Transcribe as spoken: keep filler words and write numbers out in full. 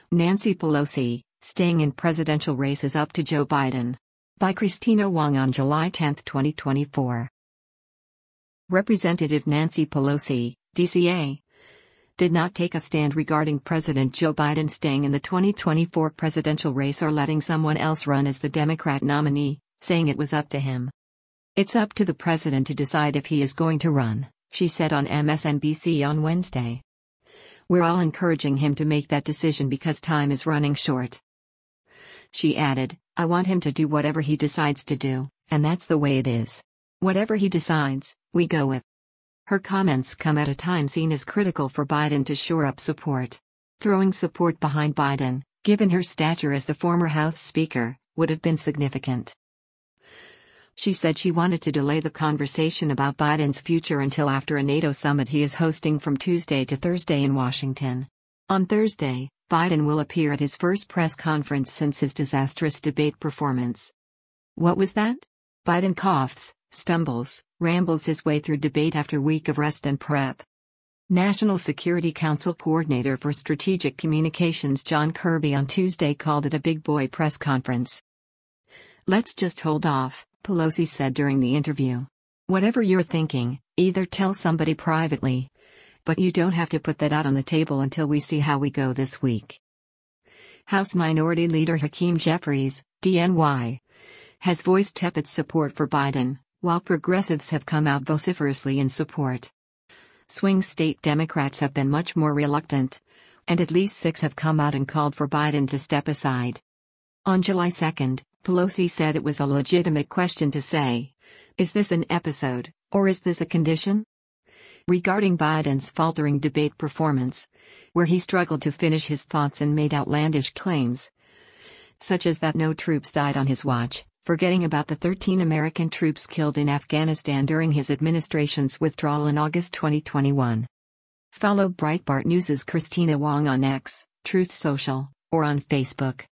Nancy Pelosi, staying in presidential race is up to Joe Biden. By Christina Wong on July tenth, twenty twenty-four. Representative Nancy Pelosi, D C A, did not take a stand regarding President Joe Biden staying in the twenty twenty-four presidential race or letting someone else run as the Democrat nominee, saying it was up to him. "It's up to the president to decide if he is going to run," she said on M S N B C on Wednesday. "We're all encouraging him to make that decision because time is running short." She added, "I want him to do whatever he decides to do, and that's the way it is. Whatever he decides, we go with." Her comments come at a time seen as critical for Biden to shore up support. Throwing support behind Biden, given her stature as the former House Speaker, would have been significant. She said she wanted to delay the conversation about Biden's future until after a NATO summit he is hosting from Tuesday to Thursday in Washington. On Thursday, Biden will appear at his first press conference since his disastrous debate performance. What was that? Biden coughs, stumbles, rambles his way through debate after week of rest and prep. National Security Council Coordinator for Strategic Communications John Kirby on Tuesday called it a big boy press conference. "Let's just hold off," Pelosi said during the interview. "Whatever you're thinking, either tell somebody privately. But you don't have to put that out on the table until we see how we go this week." House Minority Leader Hakeem Jeffries, D N Y, has voiced tepid support for Biden, while progressives have come out vociferously in support. Swing state Democrats have been much more reluctant, and at least six have come out and called for Biden to step aside. On July second, Pelosi said it was a legitimate question to say, "Is this an episode, or is this a condition?" regarding Biden's faltering debate performance, where he struggled to finish his thoughts and made outlandish claims, such as that no troops died on his watch, forgetting about the thirteen American troops killed in Afghanistan during his administration's withdrawal in August twenty twenty-one. Follow Breitbart News' Christina Wong on X, Truth Social, or on Facebook.